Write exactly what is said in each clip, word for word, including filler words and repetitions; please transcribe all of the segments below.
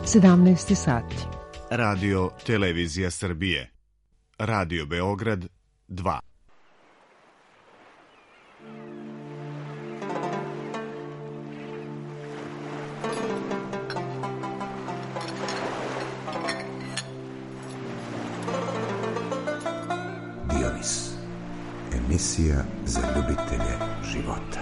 sedamnaest sati. Radio Televizija Srbije. Radio Beograd dva. Dionis. Emisija za ljubitelje života.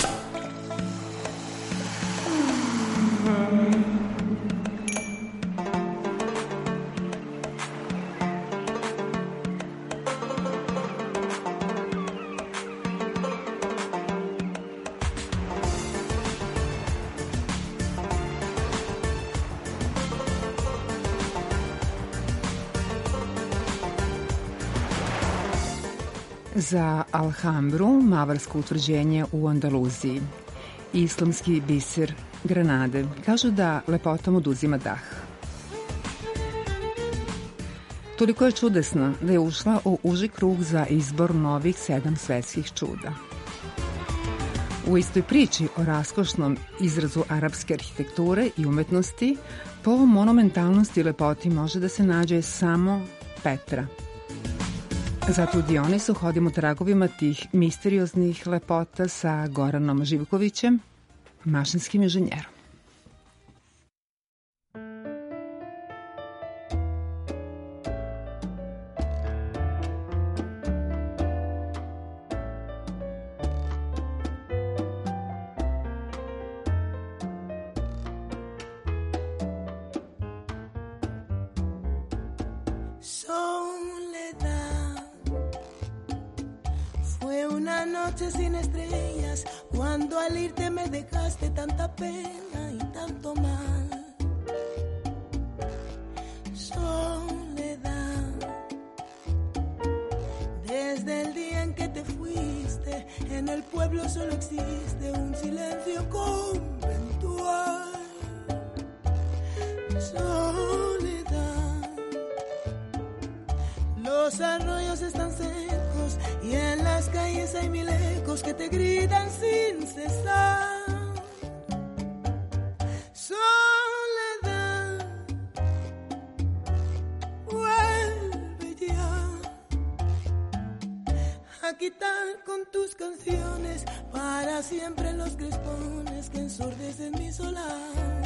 Za Alhambru, mavarsko utvrđenje u Andaluziji, islamski biser Granade, kažu da lepotom oduzima dah. Toliko je čudesna da je ušla u uži krug za izbor novih sedam svetskih čuda. U istoj priči o raskošnom izrazu arapske arhitekture i umetnosti, po monumentalnosti i lepoti može da se nađe samo Petra. Zato u Dionisu hodimo tragovima tih misterioznih lepota sa Goranom Živkovićem, mašinskim inženjerom. Sin estrellas, cuando al irte me dejaste tanta pena y tanto mal. Soledad, desde el día en que te fuiste, en el pueblo solo existe un silencio conventual. Soledad, los arroyos están secos y en las calles hay mil ecos que te gritan sin cesar. Soledad, vuelve ya a quitar con tus canciones para siempre los crespones que ensordecen mi solar.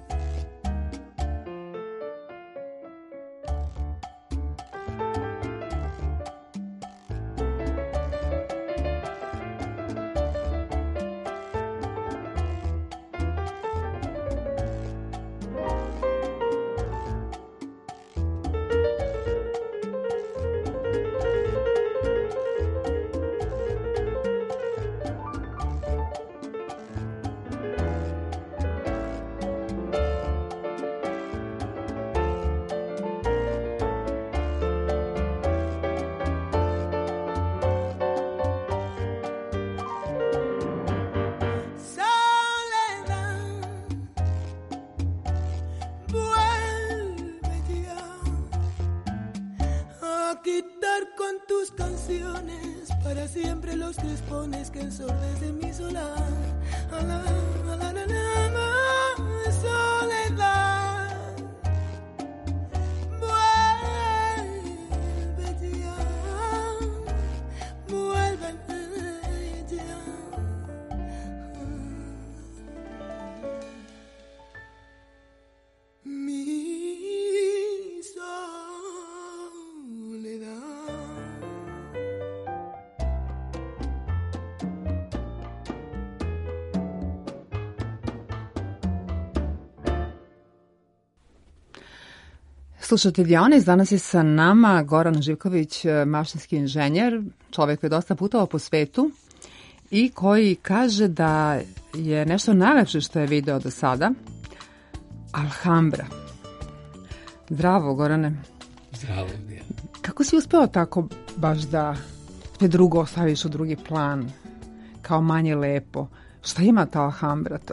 Slušajte Dionis, danas je sa nama Goran Živković, mašinski inženjer, čovjek koji je dosta putovao po svetu i koji kaže da je nešto najlepše što je video do sada Alhambra. Zdravo, Gorane. Zdravo, Dijana. Kako si uspeo tako baš da sve drugo ostaviš u drugi plan, kao manje lepo? Šta ima ta Alhambra to?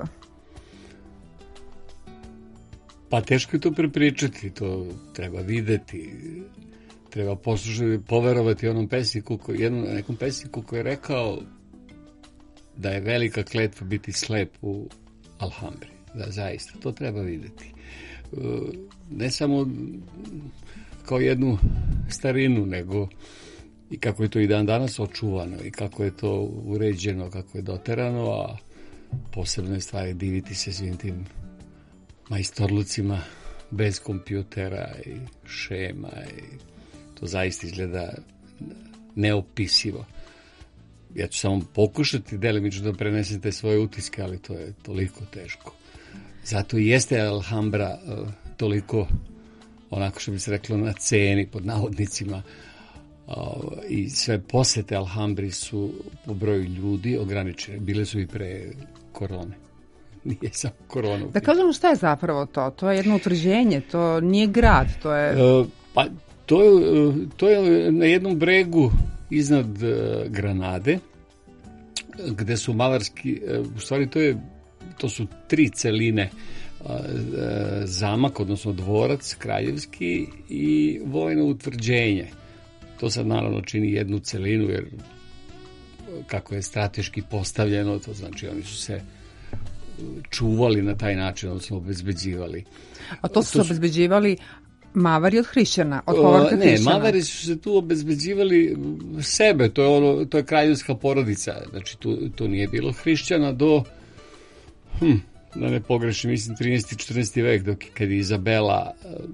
Pa teško je to prepričati, to treba videti, treba poslušati, poverovati onom pesniku, koji, jednom, nekom pesniku koji je rekao da je velika kletva biti slep u Alhambri. Da, zaista, to treba videti. ne samo kao jednu starinu, nego i kako je to i dan danas očuvano i kako je to uređeno, kako je doterano, a posebno je stvari diviti se svim tim majstorlucima bez kompjutera i šema i to zaista izgleda neopisivo. Ja ću samo pokušati delimično da prenesem te svoje utiske, ali to je toliko teško. Zato i jeste Alhambra uh, toliko, onako što bi se reklo, na ceni, pod navodnicima, uh, i sve posete Alhambri su po broju ljudi ograničene. Bile su i pre korone. Nije samo korona. Da kažemo šta je zapravo to? To je jedno utvrđenje, to nije grad, to je... Uh, pa, to je, to je na jednom bregu iznad uh, Granade, gde su mavarski, uh, u stvari to je, to su tri celine, uh, zamak, odnosno dvorac kraljevski i vojno utvrđenje. To sad naravno čini jednu celinu, jer kako je strateški postavljeno, to znači oni su se čuvali na taj način, odnosno obezbeđivali. A to su se to su... obezbeđivali Mavari od hrišćana, od povorka ne, hrišćana. Ne, Mavari su se tu obezbeđivali sebe, to je ono, to je kraljevska porodica, znači tu, tu nije bilo hrišćana do, hm, da ne pogrešim, mislim trinaesti četrnaesti vek, dok kad je Izabela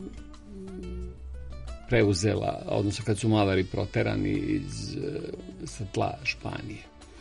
preuzela, odnosno kad su Mavari proterani iz sa tla Španije.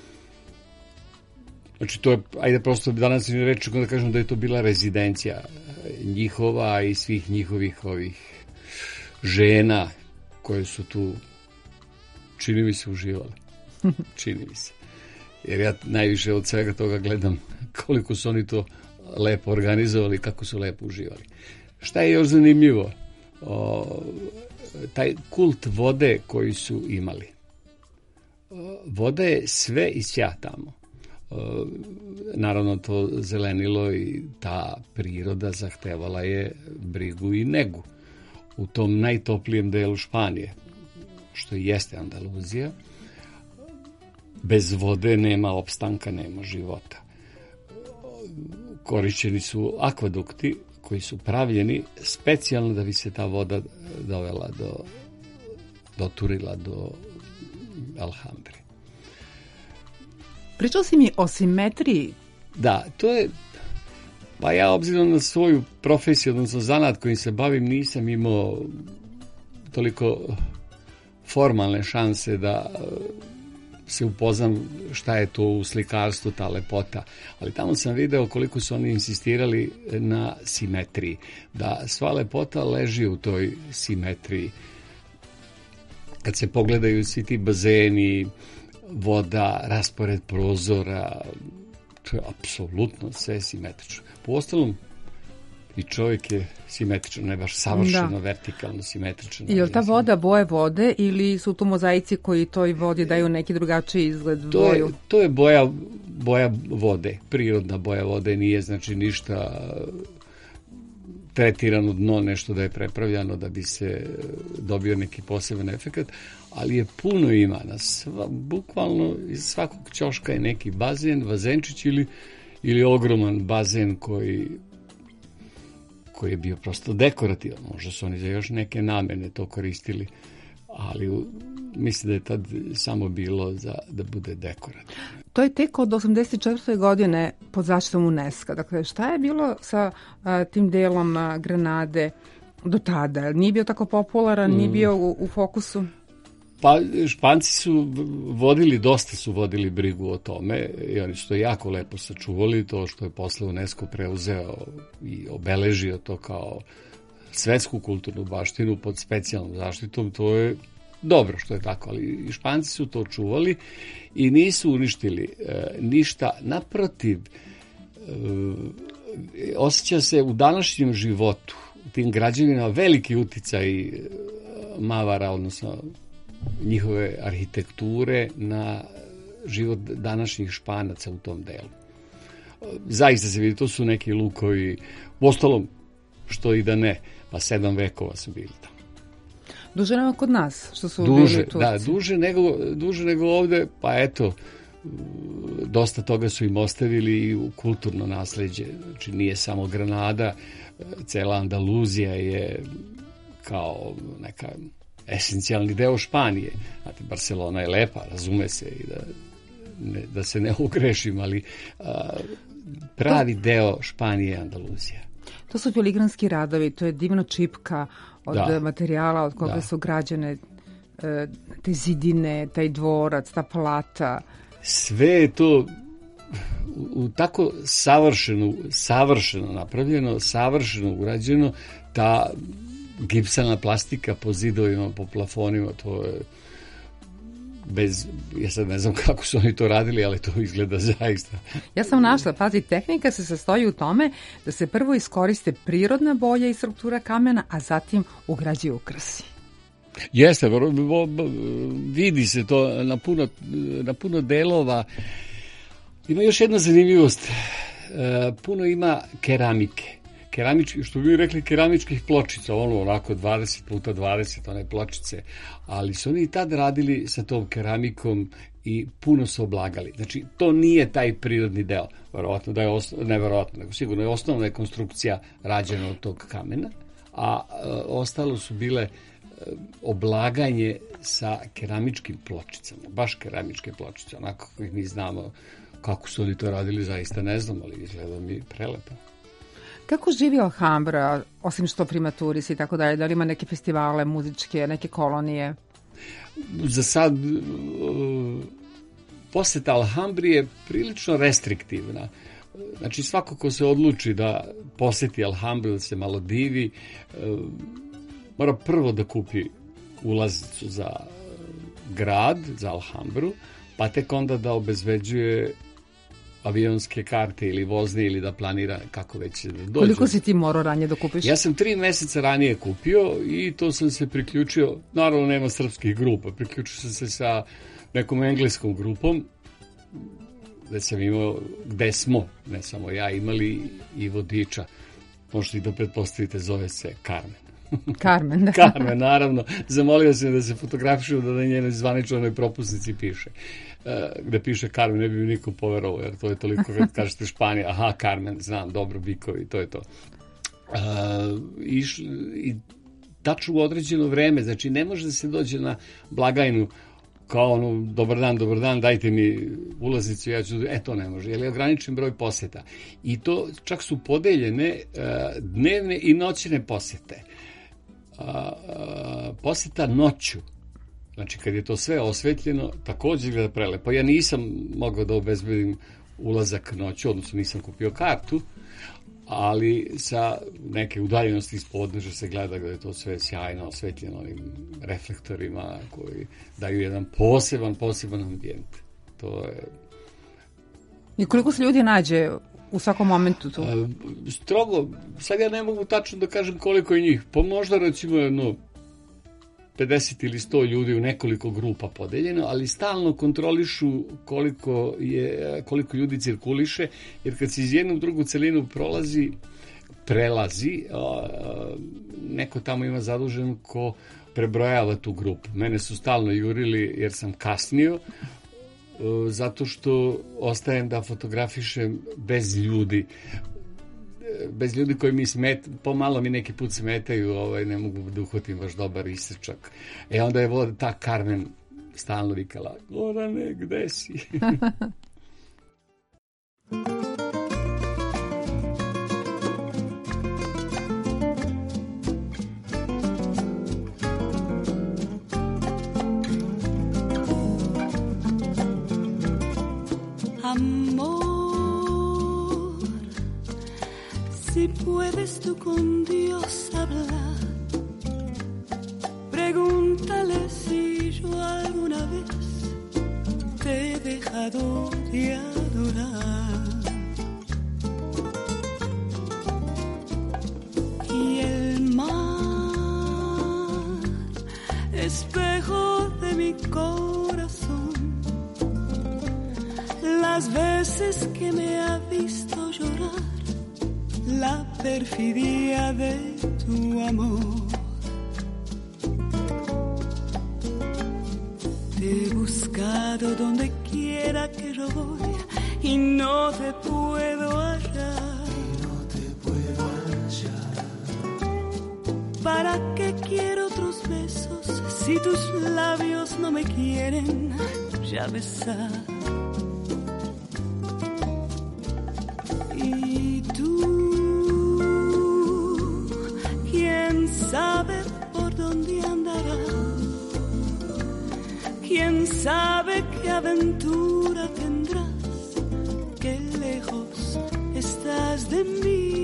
Znači to je, ajde prosto danas ne reći da kažem da je to bila rezidencija njihova i svih njihovih ovih žena koje su tu, čini mi se, uživale. Čini mi se. Jer ja najviše od svega toga gledam koliko su oni to lepo organizovali, kako su lepo uživali. Šta je još zanimljivo? O, taj kult vode koji su imali. O, voda je sve i sja tamo. Naravno to zelenilo i ta priroda zahtevala je brigu i negu u tom najtoplijem delu Španije, što jeste Andaluzija. Bez vode nema opstanka, nema života. Korišćeni su akvadukti koji su pravljeni specijalno da bi se ta voda dovela do, doturila do Alhambre. Pričao si mi o simetriji. Da, to je, pa ja obzirom na svoju profesiju, odnosno zanat kojim se bavim, nisam imao toliko formalne šanse da se upoznam šta je to u slikarstvu, ta lepota. Ali tamo sam video koliko su oni insistirali na simetriji, da sva lepota leži u toj simetriji. Kad se pogledaju svi ti bazeni, voda, raspored prozora, to je apsolutno sve simetrično. Po ostalom, i čovjek je simetričan, ne baš savršeno, da. Vertikalno simetričan. Je li ta voda boje vode ili su tu mozaici koji toj vodi daju neki drugačiji izgled, to boju? Je, to je boja, boja vode, prirodna boja vode, nije znači ništa tretirano dno, nešto da je prepravljano da bi se dobio neki poseban efekat, ali je puno ima na sva, bukvalno iz svakog ćoška je neki bazen, bazenčić ili, ili ogroman bazen koji koji je bio prosto dekorativan. Možda su oni za još neke namene to koristili, ali mislim da je tad samo bilo za da bude dekorativno. To je tek od osamdeset četvrte godine pod zaštitom UNESCO. Dakle, šta je bilo sa a, tim delom a, Granade do tada? Nije bio tako popularan, nije bio u, u fokusu? Pa Španci su vodili, dosta su vodili brigu o tome i oni su to jako lepo sačuvali, to što je posle UNESCO preuzeo i obeležio to kao svetsku kulturnu baštinu pod specijalnom zaštitom, to je dobro što je tako, ali i Španci su to čuvali i nisu uništili e, ništa, naprotiv, e, osjeća se u današnjem životu, u tim građevinama veliki uticaj Mavara, odnosno njihove arhitekture na život današnjih Španaca u tom delu. Zaista se vidi, to su neki lukovi, u ostalom, što i da ne, pa sedam vekova su bili tamo. Duže nego kod nas, što su duže, bili Turci. Da, duže nego, duže nego ovde, pa eto, dosta toga su im ostavili i u kulturno nasleđe. Znači nije samo Granada, cela Andaluzija je kao neka esencijalni deo Španije. Znate, Barcelona je lepa, razume se, i da, ne, da se ne ugrešim, ali a, pravi deo Španije je Andaluzija. To su filigranski radovi, to je divna čipka od da. materijala od koga da. su građene te zidine, taj dvorac, ta plata. Sve je to u, u tako savršeno, savršeno napravljeno, savršeno urađeno, ta gipsana plastika po zidovima, po plafonima, to je bez, ja sad ne znam kako su oni to radili, ali to izgleda zaista. Ja sam našla, pazi, tehnika se sastoji u tome da se prvo iskoriste prirodna boja i struktura kamena, a zatim ugrađuju ukrasi. Jeste, vidi se to na puno, na puno delova. Ima još jedna zanimljivost. Puno ima keramike. Keramički, što bi mi rekli, keramičkih pločica, ono onako dvadeset puta dvadeset, one pločice, ali su oni i tad radili sa tom keramikom i puno su oblagali. Znači, to nije taj prirodni deo. Verovatno da je, osnov, ne verovatno, nego sigurno je osnovna je konstrukcija rađena od tog kamena, a e, ostalo su bile oblaganje sa keramičkim pločicama, baš keramičke pločice, onako kako ih mi znamo. Kako su oni to radili, zaista ne znam, ali izgleda mi prelepo. Kako živi Alhambra, osim što primaturisi i tako dalje? Da li ima neke festivale muzičke, neke kolonije? Za sad poseta Alhambri je prilično restriktivna. Znači, svako ko se odluči da poseti Alhambru, da se malo divi, mora prvo da kupi ulaznicu za grad, za Alhambru, pa tek onda da obezbeđuje avionske karte ili vozne ili da planira kako već da dođe. Koliko si ti morao ranije da kupiš? Ja sam tri meseca ranije kupio i to sam se priključio, naravno nema srpskih grupa, priključio sam se sa nekom engleskom grupom gde sam imao, gde smo, ne samo ja, imali i vodiča. Možete i da pretpostavite, zove se Carmen. Carmen, da. Carmen, naravno. Zamolio sam da se fotografišu, da na njenoj zvaničnoj propusnici piše. Gde piše Carmen, ne bi mi niko poverovao, jer to je toliko, kad kažete Španija, aha, Carmen, znam, dobro, bikovi, to je to. Uh, i, I tačno u određeno vreme, znači ne može da se dođe na blagajnu kao ono, dobar dan, dobar dan, dajte mi ulaznicu, ja ću, e, to ne može, jer je ograničen broj poseta. I to čak su podeljene uh, dnevne i noćne posete. Uh, uh, poseta noću, znači kad je to sve osvetljeno, također izgleda prelepo. Ja nisam mogao da obezbedim ulazak noću, odnosno nisam kupio kartu, ali sa neke udaljenosti iz podneža se gleda da je to sve sjajno osvetljeno onim reflektorima koji daju jedan poseban, poseban ambijent. To je... I koliko se ljudi nađe u svakom momentu tu? A, strogo, sad ja ne mogu tačno da kažem koliko je njih. Pa možda recimo jedno pedeset ili sto ljudi u nekoliko grupa podeljeno, ali stalno kontrolišu koliko, je, koliko ljudi cirkuliše, jer kad se iz jednu u drugu celinu prolazi, prelazi, a, neko tamo ima zadužen ko prebrojava tu grupu. Mene su stalno jurili jer sam kasnio, zato što ostajem da fotografišem bez ljudi. Bez ljudi koji mi smet, pomalo mi neki put smetaju, ovaj, ne mogu da uhvatim baš dobar isečak. E onda je voda, ta Carmen stalno vikala, Gorane, gde si? Si puedes tú con Dios hablar, pregúntale si yo alguna vez te he dejado de adorar. Y el mar, espejo de mi corazón, las veces que me ha visto llorar, la perfidia de tu amor. Te he buscado donde quiera que yo voy y no te puedo hallar. No te puedo hallar. ¿Para qué quiero otros besos si tus labios no me quieren ya besar? Y tú, ¿quién sabe por dónde andarás? ¿Quién sabe qué aventura tendrás? Qué lejos estás de mí.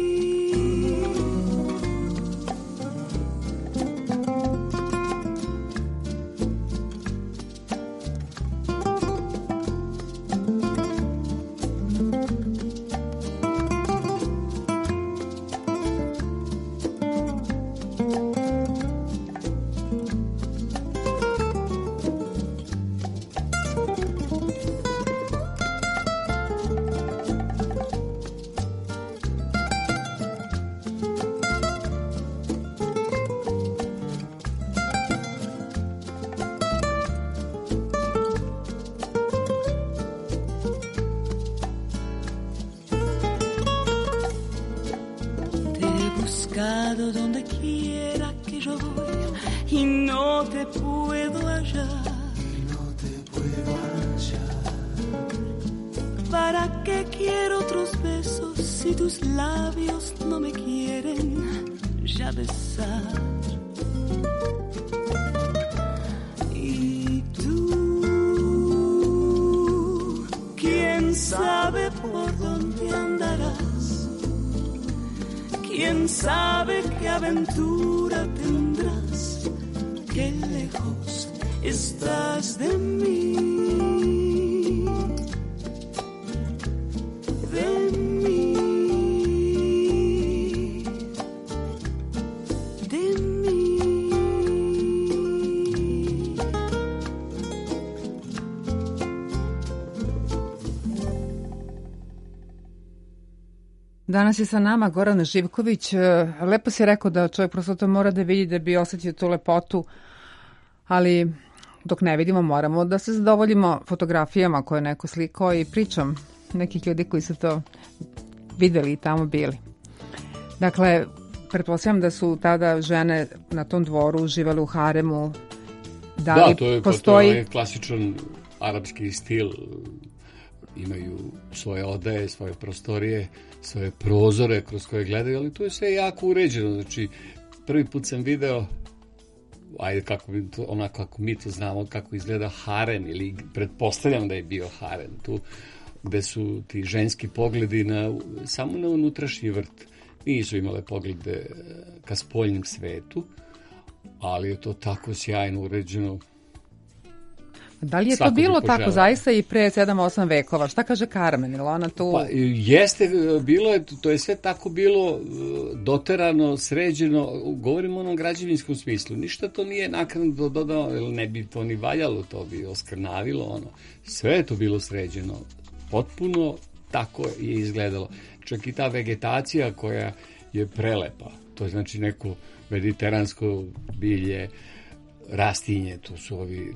Donde quiera que yo voy y no te puedo hallar. No te puedo hallar. ¿Para qué quiero otros besos si tus labios no me quieren ya besar? Y tú, ¿quién sabe por dónde andarás? ¿Quién sabe qué aventura tendrás? Qué lejos estás de mí, de mí, de mí. Danas je sa nama Goran Živković. Lepo si rekao da čovjek prosto to mora da vidi da bi osjetio tu lepotu, ali dok ne vidimo moramo da se zadovoljimo fotografijama koje je neko slikao i pričam nekih ljudi koji su to videli i tamo bili. Dakle, pretpostavljam da su tada žene na tom dvoru živale u haremu. Da, da li to je, postoji... to je klasičan arapski stil. Imaju svoje odaje, svoje prostorije, svoje prozore kroz koje gledaju, ali to je sve jako uređeno. Znači, prvi put sam video, ajde, kako mi to, onako kako mi to znamo, kako izgleda harem, ili pretpostavljam da je bio harem tu, gde su ti ženski pogledi na, samo na unutrašnji vrt. Nisu imale poglede ka spoljnom svetu, ali je to tako sjajno uređeno. Da li je Svako to bilo bi tako zaista i pre sedam osam vekova? Šta kaže Carmen? Ili ona tu... Pa, jeste, bilo je, to je sve tako bilo doterano, sređeno, govorimo o onom građevinskom smislu. Ništa to nije naknadno dodano, ili ne bi to ni valjalo, to bi oskrnavilo, ono. Sve je to bilo sređeno. Potpuno tako je izgledalo. Čak i ta vegetacija koja je prelepa. To je znači neko mediteransko bilje, rastinje, to su ovi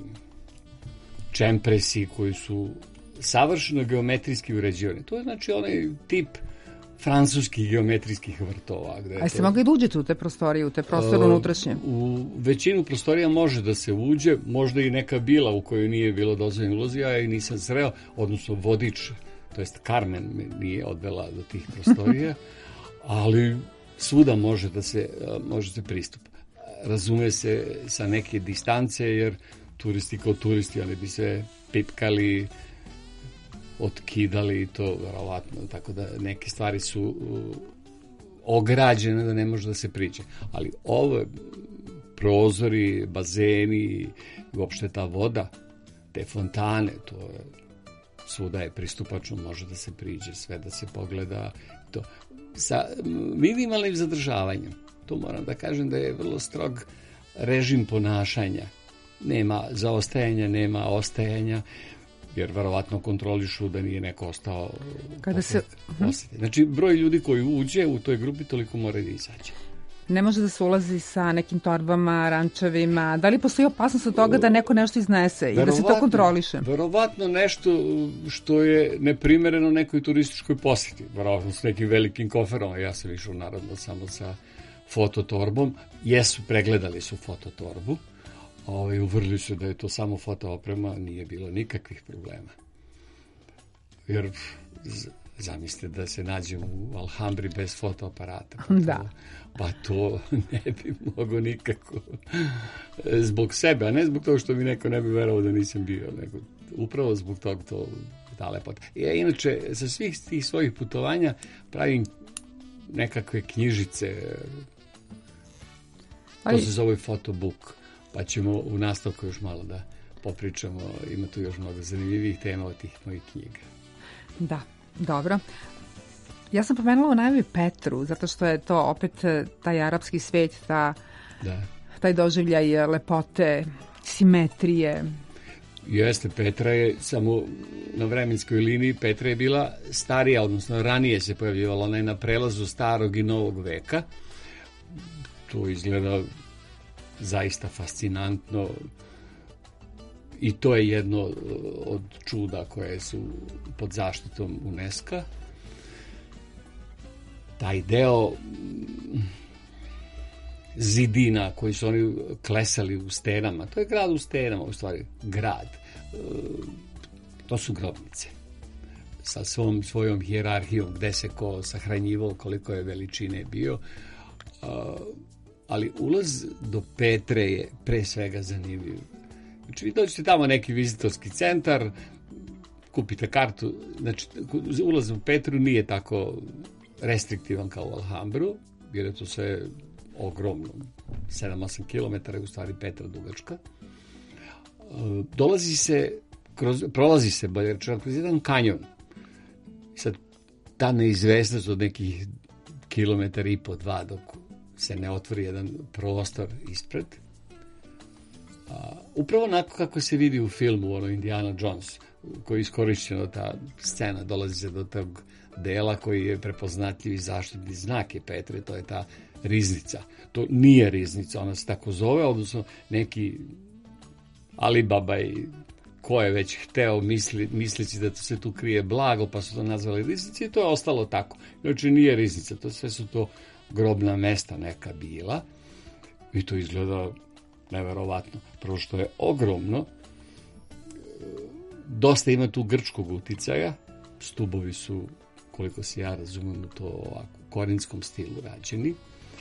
čempresi koji su savršeno geometrijski uređivani. To je znači onaj tip francuskih geometrijskih vrtova. Gde A jeste to... mogli da uđete u te prostorije, u te prostore unutrašnje? U većinu prostorija može da se uđe, možda i neka bila u kojoj nije bilo dozvoljeno ulazi, ja i nisam sreo, odnosno vodič, to jest Carmen me nije odvela do tih prostorija, ali svuda može da se, može se pristupa. Razume se sa neke distance, jer turisti kao turisti, oni bi se pipkali, otkidali i to verovatno, tako da neke stvari su uh, ograđene da ne može da se priđe. Ali ove prozori, bazeni, uopšte ta voda, te fontane, to je, svuda je pristupačno, može da se priđe, sve da se pogleda. To. Sa minimalnim zadržavanjem, to moram da kažem da je vrlo strog režim ponašanja. Nema zaostajanja, nema ostajanja, jer verovatno kontrolišu da nije neko ostao kada se posjeti. Znači, broj ljudi koji uđe u toj grupi toliko mora da izađe. ne može da se ulazi sa nekim torbama, rančevima. Da li postoji opasnost od toga da neko nešto iznese i da se to kontroliše? Verovatno nešto što je neprimereno nekoj turističkoj posjeti. Verovatno s nekim velikim koferom. Ja sam išao naravno samo sa fototorbom. Jesu, pregledali su fototorbu. Ovaj, uvrli su da je to samo fotooprema, nije bilo nikakvih problema. Jer zamislite da se nađem u Alhambri bez fotoaparata. Pa da. To, pa to ne bi mogo nikako. Zbog sebe, a ne zbog toga što mi neko ne bi verovao da nisam bio, nego upravo zbog toga to ta lepota. Ja inače sa svih tih svojih putovanja pravim nekakve knjižice, to se zove fotobook, pa ćemo u nastavku još malo da popričamo, ima tu još mnogo zanimljivih tema od tih mojih knjiga. Da, dobro. Ja sam pomenula u najavi Petru, zato što je to opet taj arapski svet, ta, da. taj doživljaj lepote, simetrije. Jeste, Petra je samo na vremenskoj liniji, Petra je bila starija, odnosno ranije se pojavljivala, ona je na prelazu starog i novog veka. To izgleda zaista fascinantno i to je jedno od čuda koje su pod zaštitom UNESCO. Taj deo zidina koji su oni klesali u stenama, to je grad u stenama, u stvari grad, to su grobnice sa svom, svojom hijerarhijom gde se ko sahranjivao, koliko je veličine bio, ali ulaz do Petre je pre svega zanimljiv. Znači vi dođete tamo neki vizitorski centar, kupite kartu, znači ulaz u Petru nije tako restriktivan kao u Alhambru, jer je to sve ogromno, sedam osam kilometara, u stvari Petra dugačka. Dolazi se, kroz, prolazi se, bolje rečeno, kroz jedan kanjon. Sad, ta neizvesnost od nekih kilometara i po dva, dok se ne otvori jedan prostor ispred. A, upravo onako kako se vidi u filmu, ono Indiana Jones, koji je iskorišćeno ta scena, dolazi se do tog dela koji je prepoznatljiv i zaštitni znak je Petre, to je ta riznica. To nije riznica, ona se tako zove, odnosno neki Alibaba i ko je već hteo misli, mislići da se tu krije blago, pa su to nazvali riznici i to je ostalo tako. Znači nije riznica, to sve su to grobna mesta neka bila i to izgleda neverovatno. Prvo što je ogromno, dosta ima tu grčkog uticaja, stubovi su, koliko se ja razumem, u to ovako korinskom stilu rađeni.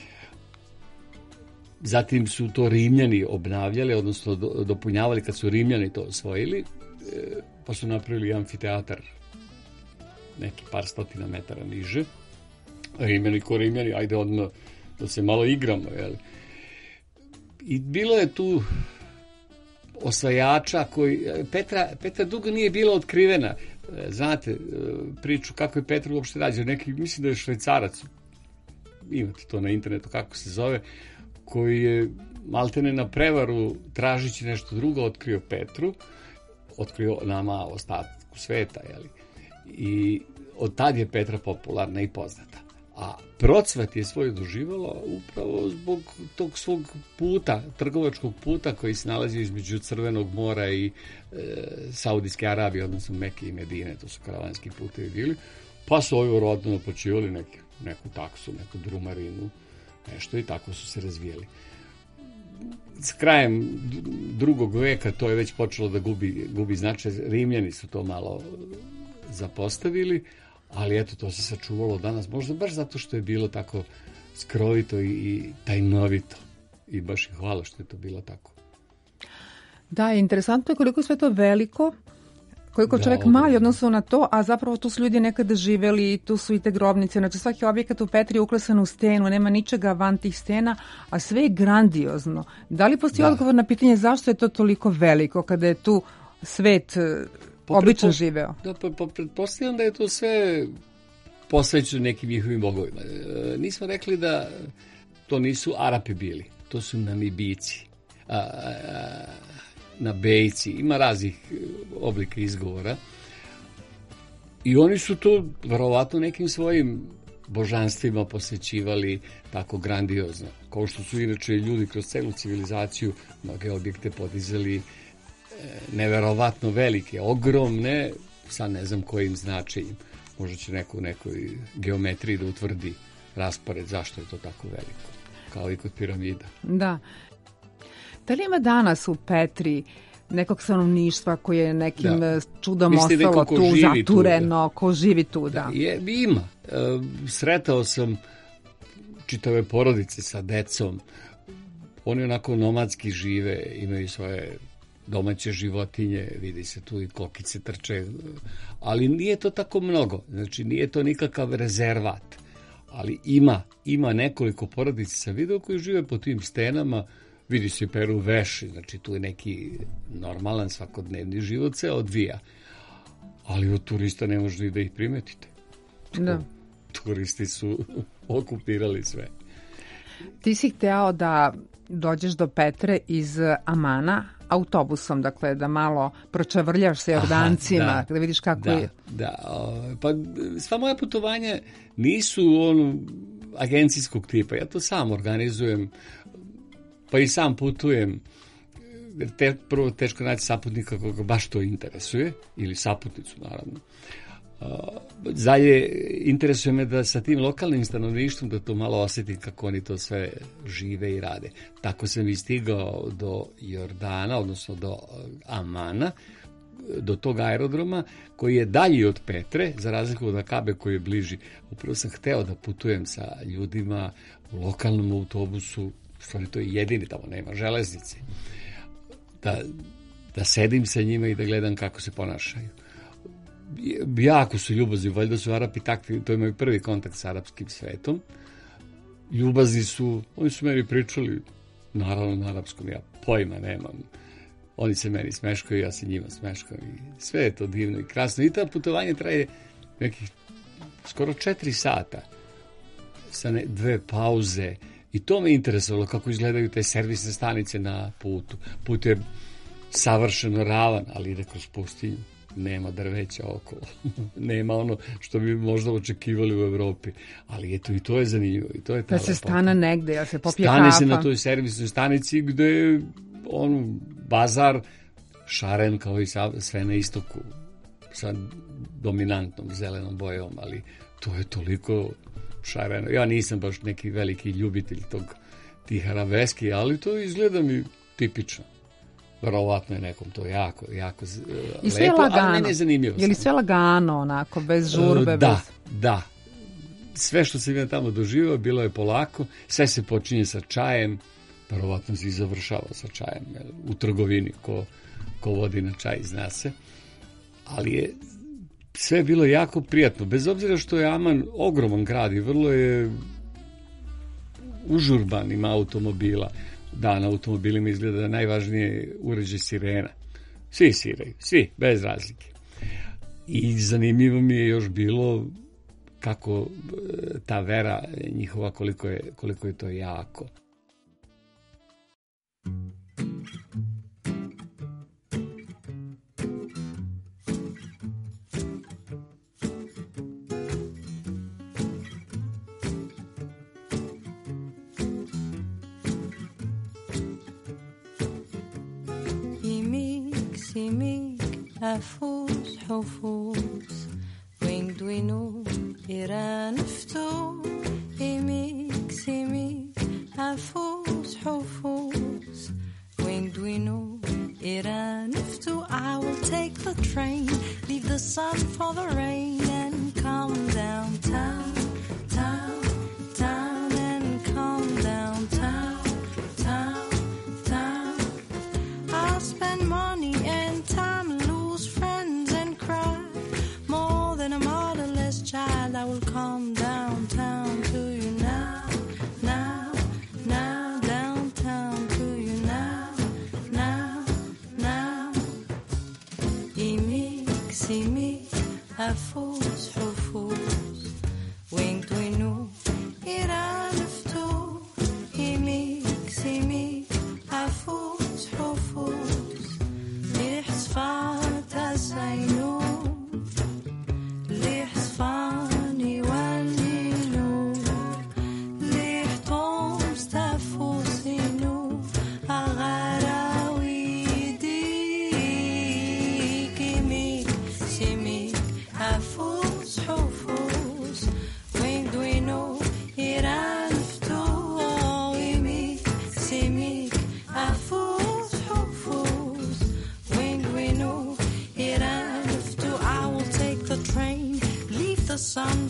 Zatim su to Rimljani obnavljali, odnosno dopunjavali kad su Rimljani to osvojili, pa su napravili amfiteatar neki par stotina metara niže. Rimljani ko Rimljani, ajde odmah da se malo igramo, jel? I bilo je tu osvajača koji... Petra, Petra dugo nije bila otkrivena. Znate priču kako je Petra uopšte rađena. Neki, mislim da je Švajcarac, imate to na internetu kako se zove, koji je maltene na prevaru tražići nešto drugo otkrio Petru, otkrio nama ostatku sveta, jeli? I od tad je Petra popularna i poznata. A procvat je svoju doživala upravo zbog tog svog puta, trgovačkog puta koji se nalazi između Crvenog mora i e, Saudijske Arabije, odnosno Mekke i Medine, to su karavanski putevi bili, pa su ovi rodno naplaćivali neki, neku taksu, neku drumarinu, nešto i tako su se razvijeli. S krajem drugog veka to je već počelo da gubi, gubi značaj, Rimljani su to malo zapostavili, ali eto, to se sačuvalo danas, možda baš zato što je bilo tako skrovito i, i tajnovito. I baš i hvala što je to bilo tako. Da, interesantno je koliko je sve to veliko, koliko da, čovjek mali odnosno na to, a zapravo tu su ljudi nekada živeli, tu su i te grobnice, znači svaki objekat u Petri je uklesan u stenu, nema ničega van tih stena, a sve je grandiozno. Da li postoji da. odgovor na pitanje zašto je to toliko veliko kada je tu svet obično živeo? Da, pa, pa pretpostavljam da je to sve posvećeno nekim njihovim bogovima. E, nismo rekli da to nisu Arapi bili, to su Namibijci, a, a, Nabejci, ima raznih oblika izgovora. I oni su to verovatno nekim svojim božanstvima posvećivali tako grandiozno. Kao što su inače ljudi kroz celu civilizaciju mnoge objekte podizali e, neverovatno velike, ogromne, sad ne znam kojim značenjem. Možda će neko u nekoj geometriji da utvrdi raspored zašto je to tako veliko, kao i kod piramida. Da. Da li ima danas u Petri nekog stanovništva koje je nekim da. čudom Mislite ostalo tu zatureno, tu, ko živi tu, da? da je, ima. E, sretao sam čitave porodice sa decom. Oni onako nomadski žive, imaju svoje domaće životinje, vidi se tu i kokice trče, ali nije to tako mnogo, znači nije to nikakav rezervat, ali ima, ima nekoliko porodica sa video koji žive po tim stenama, vidi se peru veši, znači tu je neki normalan svakodnevni život se odvija, ali od turista ne možete da ih primetite. Da. Turisti su okupirali sve. Ti si hteo da dođeš do Petre iz Amana autobusom, dakle da malo pročavrljaš sa Jordancima, Aha, da, da vidiš kako da, je. Da, pa sva moja putovanja nisu ono agencijskog tipa, ja to sam organizujem, pa i sam putujem. Te, prvo teško naći saputnika koga baš to interesuje, ili saputnicu naravno. Dalje, interesuje me da sa tim lokalnim stanovništvom da to malo osjetim kako oni to sve žive i rade. Tako sam i stigao do Jordana, odnosno do Amana, do tog aerodroma koji je dalji od Petre, za razliku od Akabe koji je bliži. Upravo sam hteo da putujem sa ljudima u lokalnom autobusu, u stvari to je jedini, tamo nema železnice, da, da sedim sa njima i da gledam kako se ponašaju. Jako su ljubazni, valjda su Arapi takvi, to imaju prvi kontakt s arapskim svetom. Ljubazni su, oni su meni pričali, naravno na arapskom, ja pojma nemam. Oni se meni smeškaju, ja se njima smeškam i sve je to divno i krasno. I ta putovanje traje nekih skoro četiri sata sa ne, dve pauze i to me interesovalo kako izgledaju te servisne stanice na putu. Put je savršeno ravan, ali ide kroz pustinju. Nema drveća okolo, nema ono što bi možda očekivali u Evropi, ali eto i to je zanimljivo. I to je ta da se lepota. Stane negde, ja se popije Stane kafa. se na toj servisnoj stanici gde je on, bazar šaren kao i sve na istoku sa dominantnom zelenom bojom, ali to je toliko šareno. Ja nisam baš neki veliki ljubitelj tog tih arabeski, ali to izgleda mi tipično. Verovatno je nekom to jako, jako I sve lepo, lagano. Ali mene je zanimljivo. Je li sve lagano, onako, bez žurbe? Uh, da, bez... da. Sve što sam ja tamo doživao bilo je polako, sve se počinje sa čajem, verovatno se i završava sa čajem, u trgovini, ko, ko vodi na čaj, zna se. Ali je sve bilo jako prijatno, bez obzira što je Aman ogroman grad i vrlo je užurban, ima automobila. Da, na automobilima izgleda da najvažnije uređaj sirena. Svi siraju, svi, bez razlike. I zanimljivo mi je još bilo kako ta vera njihova, koliko je, koliko je to jako. أفوز حفوز وين دوينو إيران فتو إيميك سيميك أفوز حفوز وين دوينو إيران فتو I will take the train, leave the sun for the rain and come downtown, town, town and come downtown, town, town. I'll spend money and time, friends and cry more than a motherless child. I will come downtown to you now, now, now, downtown to you now, now, now. Imik, simik, afus, hufus, wing twinu, iranuftu. Imik, simik, afus, hufus, ihsfar. زينو لحصفاني والليلو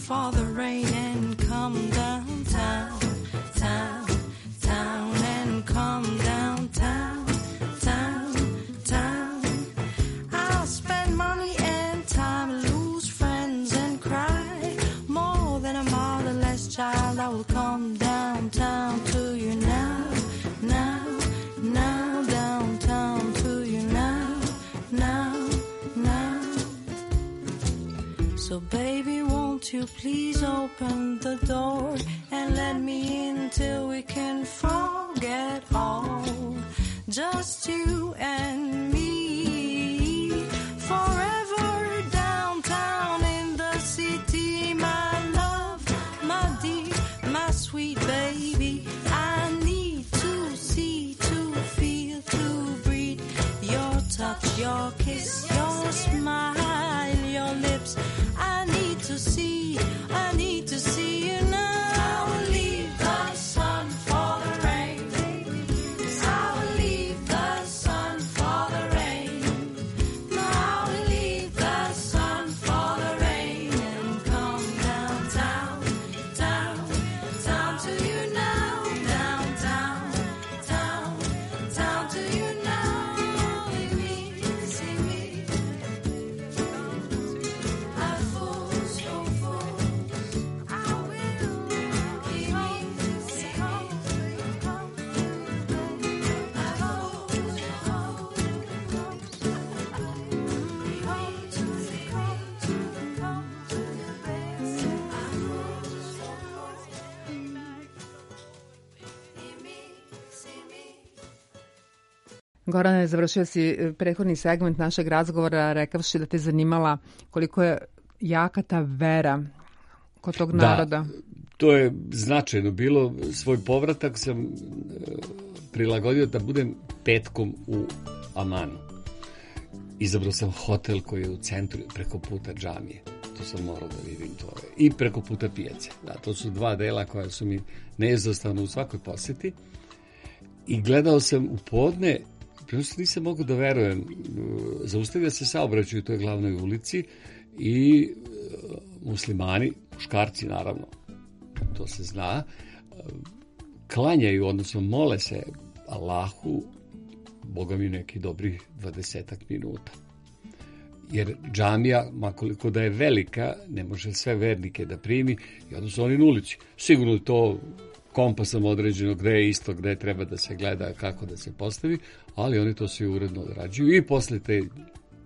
for the rain and come downtown, town, town, and come downtown, town, town. I'll spend money and time, lose friends and cry. More than a motherless child, I will come downtown to you now, now, now, downtown to you now, now, now. So baby, won't you please open the door and let me in till we can forget all, just you and me, forever downtown in the city, my love, my dear, my sweet baby. I need to see, to feel, to breathe your touch, your kiss, your smile, your lips. I need to see, I need to see you now. I will leave the sun for the rain. I will leave the sun for the rain. No, I will leave the sun for the rain and come downtown, down, down to you now, downtown, down, down to you now. See me, see me. I fool, so fool. I will keep me, see me. I fool, so Gorane, završio si prethodni segment našeg razgovora rekavši da te zanimala koliko je jaka ta vera kod tog naroda. Da, to je značajno bilo. Svoj povratak sam e, prilagodio da budem petkom u Amanu. Izabrao sam hotel koji je u centru, preko puta džamije. To sam morao da vidim. To je. I preko puta pijace. Da, to su dva dela koja su mi neizostavno u svakoj poseti. I gledao sam u podne, prosto nisam mogao da verujem, zaustavio se saobraćaj u toj glavnoj ulici i muslimani, muškarci naravno, to se zna, klanjaju, odnosno mole se Allahu, Boga mi neki dobrih dvadesetak minuta. Jer džamija, makoliko da je velika, ne može sve vernike da primi, i odnosno oni na ulici. Sigurno to kompasom određeno gde je isto, gde treba da se gleda, kako da se postavi, ali oni to svi uredno odrađuju i posle te uh,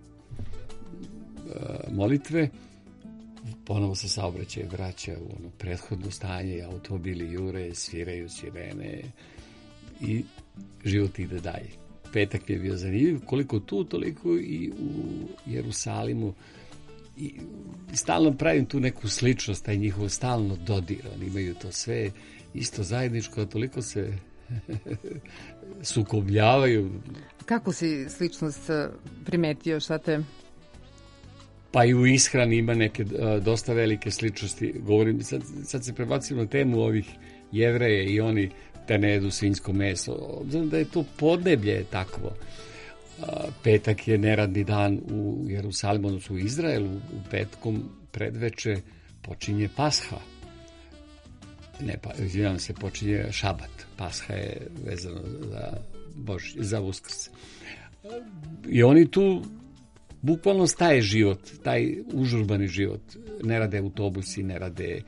molitve ponovo se saobraćaj vraća u ono prethodno stanje i automobili jure, sviraju sirene i život ide dalje. Petak je bio zanimljiv, koliko tu, toliko i u Jerusalimu. I stalno pravim tu neku sličnost, taj njihov stalno dodir, oni imaju to sve isto zajedničko, a toliko se sukobljavaju. Kako si sličnost primetio, šta te... Pa i u ishrani ima neke uh, dosta velike sličnosti. Govorim, sad, sad se prebacim na temu ovih Jevreje i oni te ne jedu svinjsko meso. Obzirom da je to podneblje takvo. Uh, petak je neradni dan u Jerusalimu, odnosno u Izraelu. U petkom predveče počinje Pasha. Ne, pa, izvinjavam se, počinje Šabat. Pasha je vezano za, Bož, za Uskrs. I oni tu bukvalno staje život, taj užurbani život. Ne rade autobusi, ne rade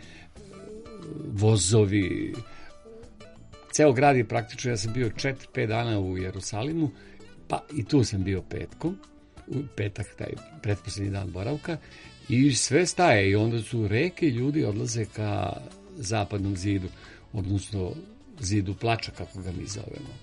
vozovi. Ceo grad je praktično, ja sam bio četiri pet dana u Jerusalimu, pa i tu sam bio petkom, u petak, taj pretposlednji dan boravka, i sve staje i onda su reke ljudi odlaze ka zapadnom zidu, odnosno zidu plača, kako ga mi zovemo.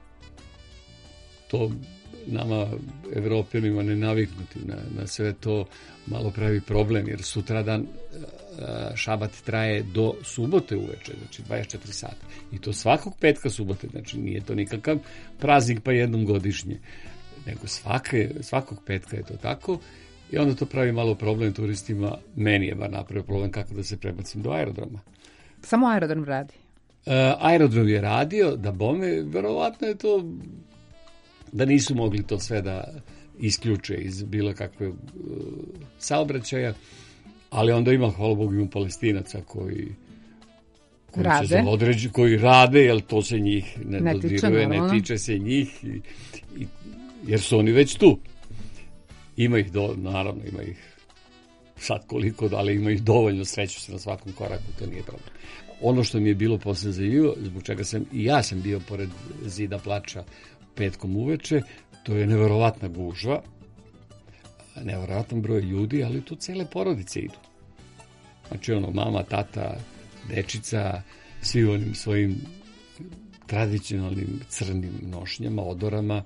To nama, Evropljanima, ne naviknuti na, na sve to, malo pravi problem, jer sutradan Šabat traje do subote uveče, znači dvadeset četiri sata. I to svakog petka subote, znači nije to nikakav praznik pa jednom godišnje, nego svake, svakog petka je to tako. I onda to pravi malo problem turistima, meni je bar napravio problem kako da se prebacim do aerodroma. Samo aerodrom radi? Uh, aerodrom je radio, da bome, verovatno je to da nisu mogli to sve da isključe iz bilo kakve uh, saobraćaja, Ali onda ima, hvala Bogu, ima Palestinaca koji, koji, rade. Se određu, koji rade, jer to se njih ne, ne dodiruje, tiče, ne tiče se njih, i, i, jer su oni već tu. Ima ih, do, naravno, ima ih sad koliko, ali ima ih dovoljno, sreću se na svakom koraku, to nije problem. Ono što mi je bilo posle zanimljivo, zbog čega sam, i ja sam bio pored Zida plača petkom uveče, to je neverovatna gužva, neverovatan broj ljudi, ali tu cele porodice idu. Znači ono, mama, tata, dečica, svi onim svojim tradicionalnim crnim nošnjama, odorama.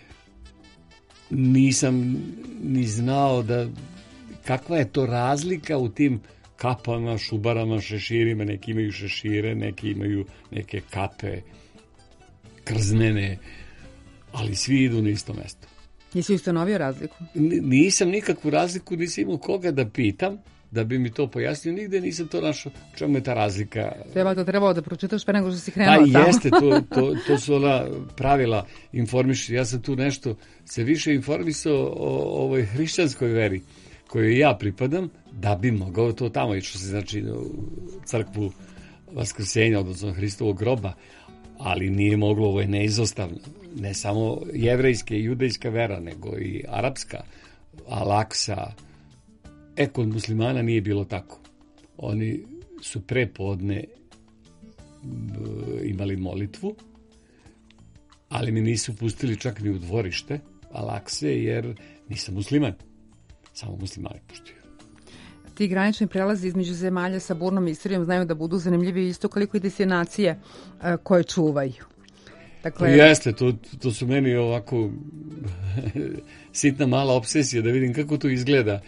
Nisam ni znao da kakva je to razlika u tim kapama, šubarama, šeširima. Neki imaju šešire, neki imaju neke kape, krznene, ali svi idu na isto mesto. Jesi ustanovio razliku? N- nisam nikakvu razliku, nisam imao koga da pitam, da bi mi to pojasnio, nigde nisam to našao. Čemu je ta razlika? Treba to trebalo da pročitaš pre nego što si krenula pa, tamo. Jeste, to, to, to su ona pravila informiš. Ja sam tu nešto se više informisao o, o ovoj hrišćanskoj veri kojoj ja pripadam, da bi mogao to tamo, i što se znači u crkvu Vaskrsenja, odnosno Hristovog groba, ali nije moglo, ovo je neizostavno. Ne samo jevrejska i judejska vera, nego i arapska, Al-Aksa. E, kod muslimana nije bilo tako. Oni su prepodne imali molitvu, ali mi nisu pustili čak ni u dvorište Al-Akse, jer nisam musliman. Samo muslimani puštaju. Ti granični prelazi između zemalja sa burnom istorijom znaju da budu zanimljivi isto koliko i destinacije koje čuvaju. Dakle, jeste, to, to su meni ovako sitna mala obsesija da vidim kako to izgleda,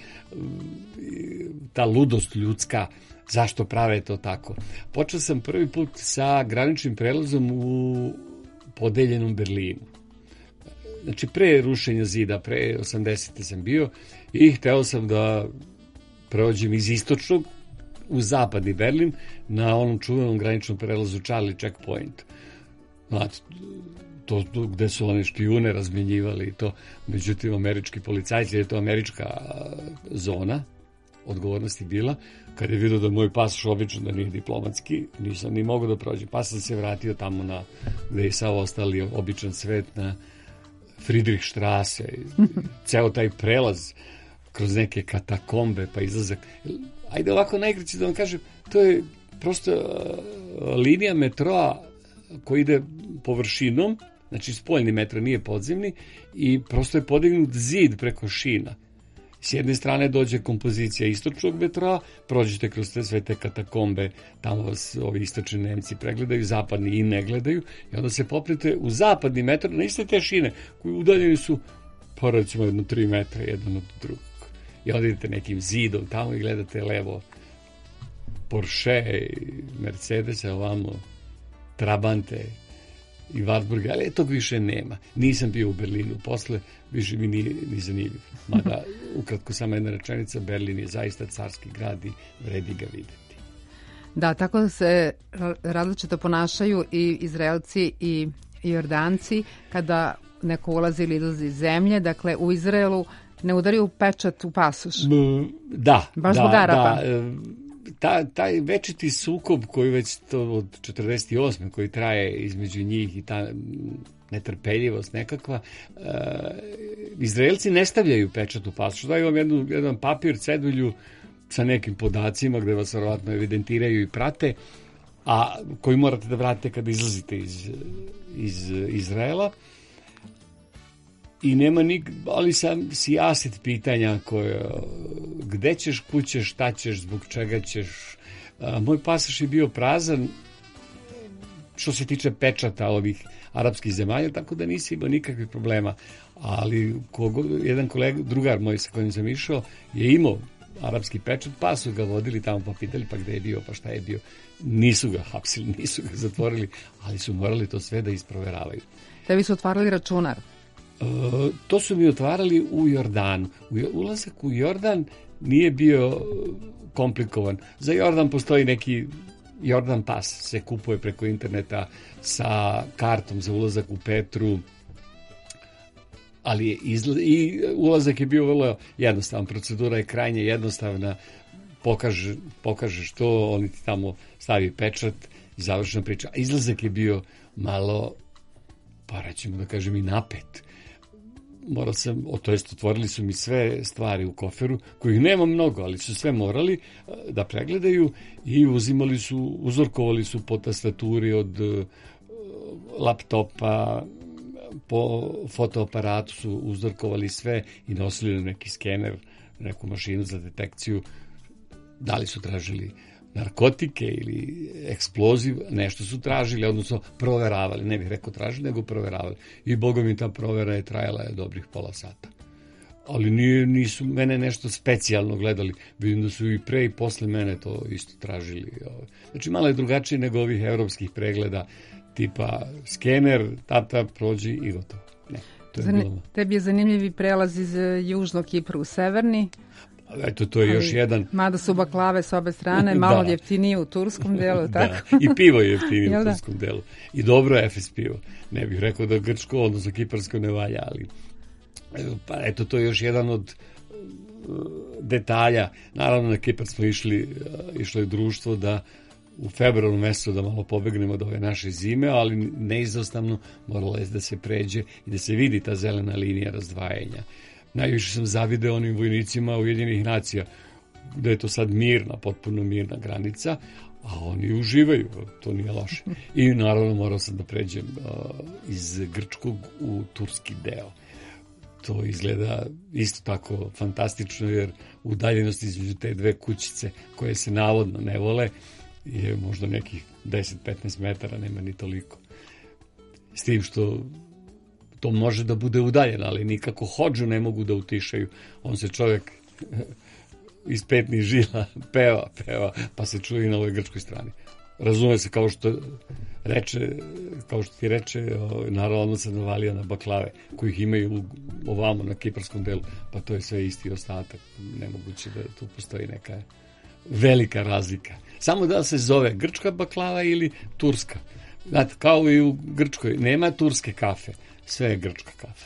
ta ludost ljudska, zašto prave to tako. Počeo sam prvi put sa graničnim prelazom u podeljenom Berlinu. Znači, pre rušenja zida, pre osamdesete sam bio i hteo sam da prođem iz istočnog u zapadni Berlin na onom čuvenom graničnom prelazu Charlie Checkpoint. Znači, to, to gde su one špijune razmjenjivali i to, međutim, američki policajci, je to američka zona odgovornosti bila, kad je vidio da moj pasoš obično da nije diplomatski, nisam ni mogao da prođem, pa sam se vratio tamo na, gde je sav ostali običan svet, na Friedrichstrasse, ceo taj prelaz kroz neke katakombe, pa izlazak. Ajde ovako najkraće da vam kažem, to je prosto uh, linija metroa koji ide površinom, znači spoljni metro, nije podzemni, i prosto je podignut zid preko šina. S jedne strane dođe kompozicija istočnog metroa, prođete kroz te sve te katakombe, tamo vas ovi istočni Nemci pregledaju, zapadni i ne gledaju, i onda se popnete u zapadni metro na iste te šine, koji udaljeni su, pa recimo jedno tri metra jedan od drugog. I onda idete nekim zidom tamo i gledate levo Porsche, Mercedes, ovamo Trabante i Wartburg, ali tog više nema. Nisam bio u Berlinu posle, više mi nije ni zanimljiv. Mada, ukratko, samo jedna rečenica, Berlin je zaista carski grad i vredi ga videti. Da, tako se različito ponašaju i Izraelci i Jordanci kada neko ulazi ili izlazi iz zemlje. Dakle, u Izraelu ne udariju pečat u pasoš. Da, baš da, zbog Arapa. Da, ta, taj večiti sukob koji već to od četrdeset osme koji traje između njih i ta netrpeljivost nekakva, uh, Izraelci ne stavljaju pečat u pasoš. Daju vam jednu, jedan papir, cedulju sa nekim podacima gde vas verovatno evidentiraju i prate, a koji morate da vratite kada izlazite iz, iz Izraela. I nema nik, ali sam sijaset pitanja koje, gde ćeš, kućeš, šta ćeš, zbog čega ćeš. A, moj pasoš je bio prazan što se tiče pečata ovih arapskih zemalja, tako da nisi imao nikakvih problema. Ali kogo, jedan kolega, drugar moj sa kojim sam išao, je imao arapski pečat, pa su ga vodili tamo, pa pitali pa gde je bio, pa šta je bio. Nisu ga hapsili, nisu ga zatvorili, ali su morali to sve da isproveravaju. Tebi su otvarali računar? Uh, to su mi otvarali u Jordanu. Ulazak u Jordan nije bio komplikovan. Za Jordan postoji neki Jordan pas, se kupuje preko interneta sa kartom za ulazak u Petru, ali je izla... i ulazak je bio vrlo jednostavan, procedura je krajnje jednostavna. pokaže, pokažeš to, oni ti tamo stavi pečat i završena priča. A izlazak je bio malo, pa rećemo da kažem i napet. Morao sam, o, to jest otvorili su mi sve stvari u koferu, kojih nema mnogo, ali su sve morali da pregledaju i uzimali su, uzorkovali su po tastaturi od uh, laptopa, po fotoaparatu su uzorkovali sve i nosili na neki skener, neku mašinu za detekciju, da li su tražili narkotike ili eksploziv, nešto su tražili, odnosno proveravali, ne bih rekao tražili, nego proveravali. I boga mi ta provera je trajala je dobrih pola sata. Ali nije, nisu mene nešto specijalno gledali, vidim da su i pre i posle mene to isto tražili. Znači malo je drugačije nego ovih evropskih pregleda, tipa skener, tata, prođi i gotovo. Ne, to je Zani, bilo... Tebi je zanimljivi prelaz iz južnog Kipra u severni. Eto, to je još ali, jedan... Mada su baklave s obe strane, malo da. Jeftinije u turskom delu, tako? Da, i pivo je jeftinije u turskom da? delu. I dobro je Efes pivo. Ne bih rekao da grčko, odnosno kiparsko ne valja, ali... Pa eto, to je još jedan od detalja. Naravno, na Kipar smo išli, išlo je društvo da u februaru mesecu da malo pobegnemo od ove naše zime, ali neizostavno moralo je da se pređe i da se vidi ta zelena linija razdvajanja. Najviše sam zavideo onim vojnicima Ujedinjenih nacija, da je to sad mirna, potpuno mirna granica, a oni uživaju, to nije loše. I naravno morao sam da pređem uh, iz grčkog u turski deo. To izgleda isto tako fantastično, jer udaljenost između te dve kućice koje se navodno ne vole je možda nekih deset do petnaest metara, nema ni toliko. S tim što to može da bude udaljeno, ali nikako hodžu ne mogu da utišaju. On se čovjek iz petnih žila peva, peva, pa se čuje i na ovoj grčkoj strani. Razume se, kao što reče, kao što ti reče, naravno odmah se navalija na baklave, kojih imaju ovamo na kiparskom delu, pa to je sve isti ostatak. Nemoguće da tu postoji neka velika razlika. Samo da se zove grčka baklava ili turska. Znate, kao i u Grčkoj, nema turske kafe, sve je grčka kafa.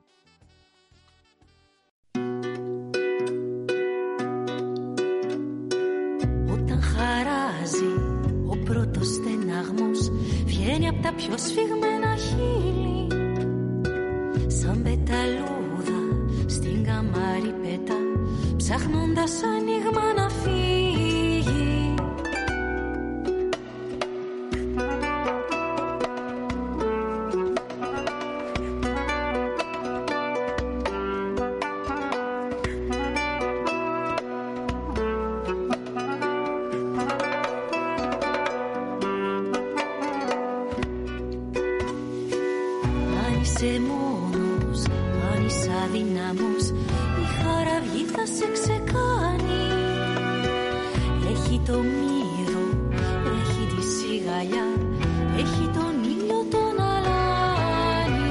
Όταν χαράζει ο πρώτος στεναγμός, βγαίνει απ' τα πιο σφιγμένα χείλη, σαν πεταλούδα στην καμάρι πέτα, ψάχνοντας ανοίγμα να φύγει. είσαι μόνος, αν είσαι αδύναμος, η χαραυγή θα σε ξεκάνει. Έχει το μύρο, έχει τη σιγαλιά, έχει τον ήλιο τον αλάνι.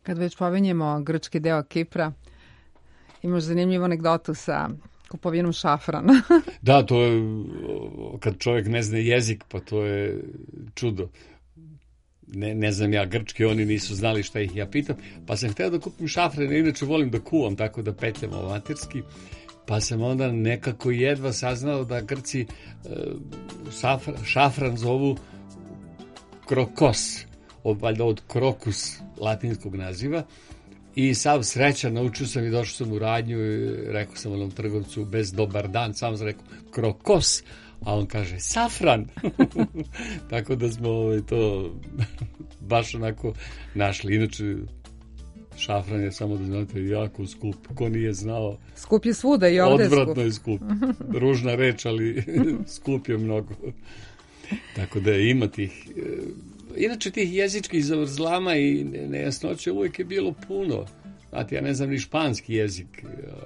Kad već pominjemo grčki deo Kipra, imaš zanimljivu anegdotu sa kupovinom šafrana. Da, to je, kad čovjek ne zna jezik, pa to je čudo. Ne, ne znam ja grčki, oni nisu znali šta ih ja pitam, pa sam htio da kupim šafran, inače volim da kuvam, tako da petljam amaterski, pa sam onda nekako jedva saznao da Grci e, šafran, šafran zovu krokos, od, valjda od krokus latinskog naziva, i sav srećan, naučio sam i došao sam u radnju i rekao sam onom trgovcu bez dobar dan, sam sam rekao krokos, a on kaže safran. Tako da smo ovaj, to baš onako našli. Inače, šafran je, samo da znate, jako skup. Ko nije znao... Skup je svuda i ovde je skup. Odvratno je skup. Ružna reč, ali skup je mnogo. Tako da ima tih... Inače, tih jezičkih zavrzlama i nejasnoće uvijek je bilo puno. Znate, ja ne znam ni španski jezik.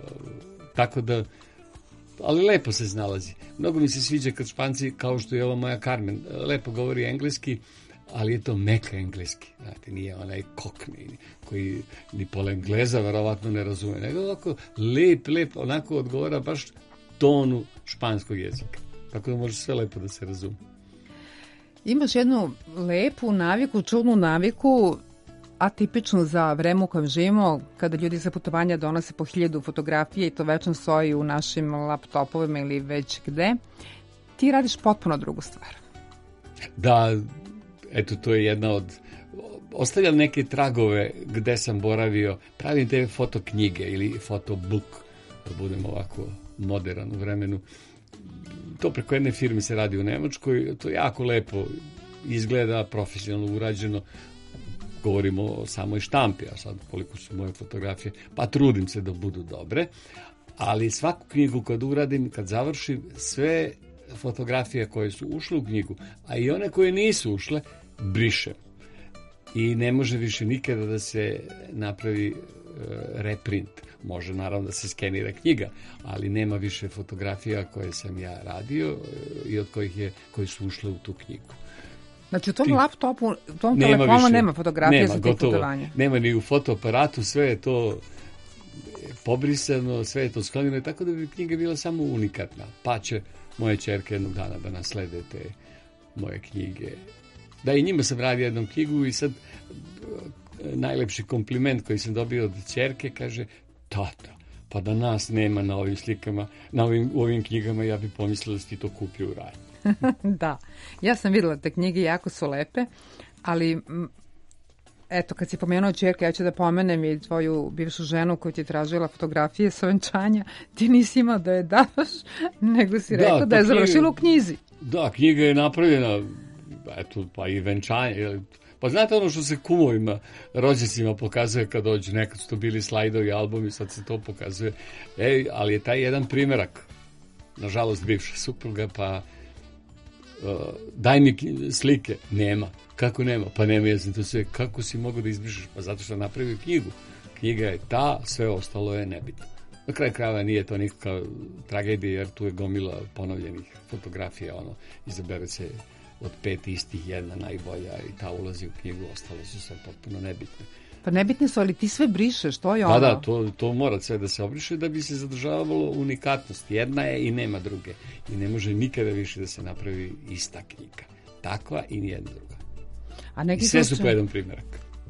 Tako da... Ali lepo se znalazi. Mnogo mi se sviđa kad Španci, kao što je ova moja Carmen, lepo govori engleski, ali je to meka engleski. Znate, nije onaj kokni koji ni pola Engleza verovatno ne razume. Nego ovako lep, lep, onako odgovara baš tonu španskog jezika. Tako da može sve lepo da se razume. Imaš jednu lepu naviku, čudnu naviku, atipičnu za vreme u kojem živimo, kada ljudi za putovanja donose po hiljadu fotografije i to večno stoji u našim laptopovima ili već gde, ti radiš potpuno drugu stvar. Da, eto, to je jedna od... Ostavljam neke tragove gde sam boravio, pravim te fotoknjige ili fotobook, da budem ovako modern u vremenu. To preko jedne firme se radi u Nemačkoj, to jako lepo izgleda, profesionalno urađeno. Govorimo o samoj štampi, a sad koliko su moje fotografije, pa trudim se da budu dobre, ali svaku knjigu kad uradim, kad završim, sve fotografije koje su ušle u knjigu, a i one koje nisu ušle, brišem. I ne može više nikada da se napravi e, reprint. Može naravno da se skenira knjiga, ali nema više fotografija koje sam ja radio e, i od kojih je, koje su ušle u tu knjigu. Znači u tom Ti... laptopu, u tom nema telefonu više, nema fotografije nema, za tih gotovo, putovanja. Nema ni u fotoaparatu, sve je to pobrisano, sve je to sklonjeno, tako da bi knjiga bila samo unikatna. Pa će moje ćerke jednog dana da naslede te moje knjige. Da, i njima sam radio jednom knjigu i sad najlepši kompliment koji sam dobio od ćerke kaže, tata, pa da nas nema na ovim slikama, na ovim, u ovim knjigama, ja bih pomislila da si ti to kupio u radnju. Da, ja sam videla te knjige, jako su lepe, ali eto, kad si pomenuo ćerke, ja ću da pomenem i tvoju bivšu ženu koju ti tražila fotografije sa venčanja, ti nisi imao da je daš, nego si rekao da, da je završila u knjizi. Da, knjiga je napravljena, eto, pa i venčanje, pa znate ono što se kumovima, rođacima pokazuje kad dođu, nekad su to bili slajdovi, albumi, sad se to pokazuje, e, ali je taj jedan primerak, nažalost bivša supruga, pa uh, daj mi slike, nema. Kako nema? Pa nema, ja sam to sve, kako si mogao da izbrišeš? Pa zato što napravio knjigu. Knjiga je ta, sve ostalo je nebitno. Na kraju krajeva nije to nikakva tragedija, jer tu je gomila ponovljenih fotografija, ono, izabere se od pet istih jedna najbolja i ta ulazi u knjigu, ostalo su sve potpuno nebitne. Pa nebitne su, ali ti sve brišeš, to je ono. Da, da, to, to mora sve da se obriše da bi se zadržavalo unikatnost. Jedna je i nema druge. I ne može nikada više da se napravi ista knjiga. Takva i nijedna druga. A neki I sve slučaj... su po jedan primjerak.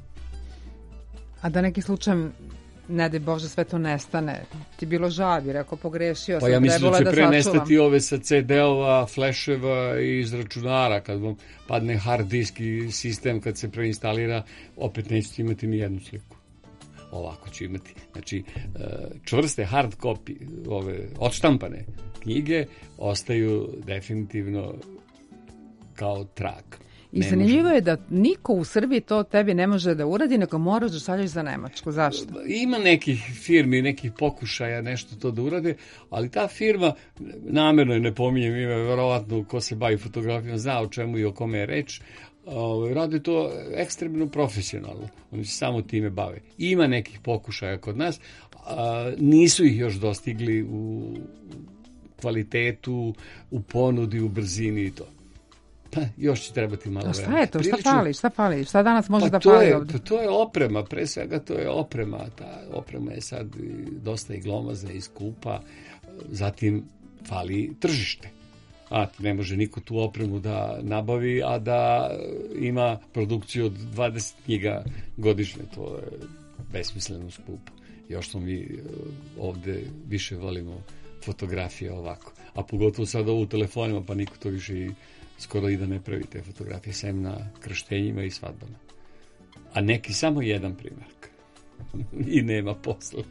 A da neki slučaj, ne daj Bože, sve to nestane. Ti bilo žao, bi rekao, pogrešio pa sam, ja mislim da će da pre sačuvam. nestati ove sa ce de-ova, fleševa i iz računara. Kad vam padne hard disk i sistem, kad se preinstalira, opet nećete imati ni jednu sliku. Ovako će imati. Znači, čvrste hard copy, ove odštampane knjige, ostaju definitivno kao trag. I zanimljivo je da niko u Srbiji to tebi ne može da uradi, nego moraš da šalješ za Nemačku. Zašto? Ima nekih firmi, nekih pokušaja nešto to da urade, ali ta firma, namerno je ne pominjem ime, verovatno ko se bavi fotografijom zna o čemu i o kome je reč, radi to ekstremno profesionalno. Oni se samo time bave. Ima nekih pokušaja kod nas, nisu ih još dostigli u kvalitetu, u ponudi, u brzini i to. Pa još će trebati malo A šta vremena. je to? Šta Prilično- pali? Šta pali? Šta danas može Pa da to pali je, ovde? pa to je oprema, pre svega to je oprema. Ta oprema je sad i dosta i glomazna i skupa. Zatim fali tržište. A ne može niko tu opremu da nabavi, a da ima produkciju od dvadeset knjiga godišnje. To je besmisleno skupo. Još smo mi e, ovde više volimo fotografije ovako. A pogotovo sad ovo u telefonima, pa niko to više i skoro i da ne pravi te fotografije, sem na krštenjima i svadbama. A neki samo jedan primjerak. I nema posla.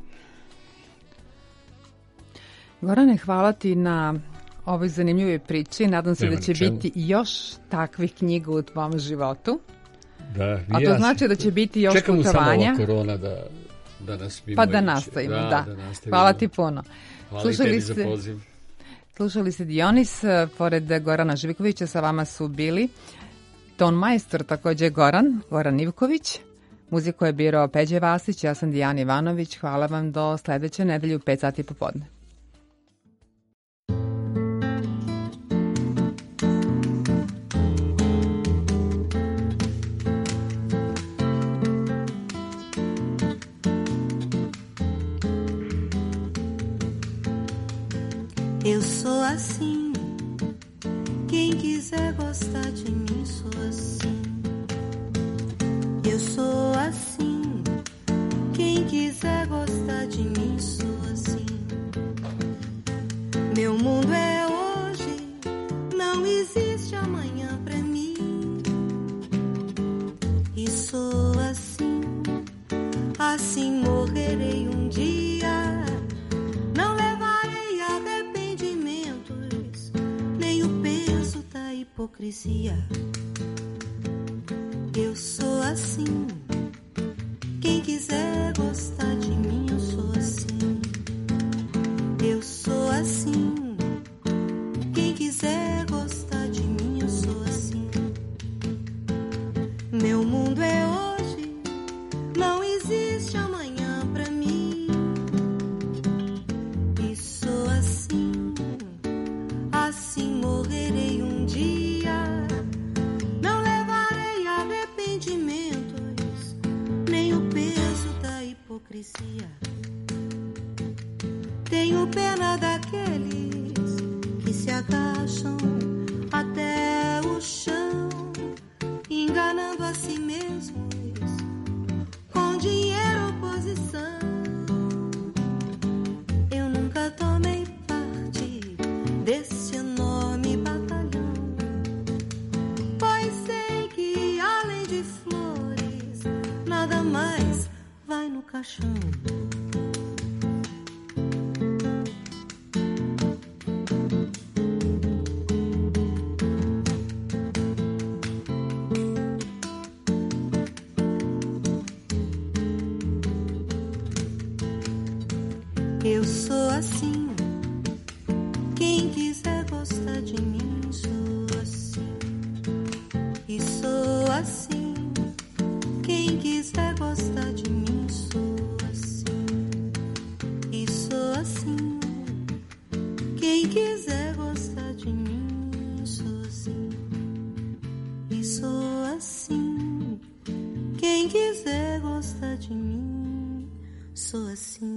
Gorane, hvala ti na ovoj zanimljivoj priči. Nadam se Nema da će na čemu. biti još takvih knjiga u tvom životu. Da, A i to ja znači se- da će biti još Čekamo putovanja. samo ova korona da, da nas mimo Pa da ići. nastavimo, da. da nastavimo. Hvala ti puno. Hvala Slušali i tebi za ste- poziv. Slušali ste Dionis, eh, pored Gorana Živkovića sa vama su bili ton majstor, takođe Goran, Goran Ivković. Muziku je birao Peđe Vasić, ja sam Dijana Ivanović. Hvala vam do sledeće nedelje u pet sati popodne. Eu sou assim. Quem quiser gostar de mim, sou assim. Eu sou assim. Quem quiser gostar de mim, sou assim. Meu mundo é hoje, não existe amanhã pra mim. E sou assim. Assim morrerei um dia. Não levarei arrependimentos, nem o peso da hipocrisia. Eu sou assim. Quem quiser gostar de mim, eu sou assim. Eu sou assim. Quem quiser gostar de mim, eu sou assim. Meu mundo é hoje, não existe amanhã pra mim. E sou assim. Assim morrerei um dia. Não levarei arrependimentos, nem o peso da hipocrisia. Tenho pena daqueles que se agacham até o chão, enganando a si mesmos com dinheiro ou posição. Eu nunca tomei parte desse enorme batalhão, pois sei que além de flores nada mais vai no caixão. Eu sou assim. Quem quiser gostar de mim, sou assim. E sou assim. Quem quiser gostar de mim, sou assim. E sou assim. Quem quiser gostar de mim, sou assim. E sou assim. Quem quiser gostar de mim, sou assim.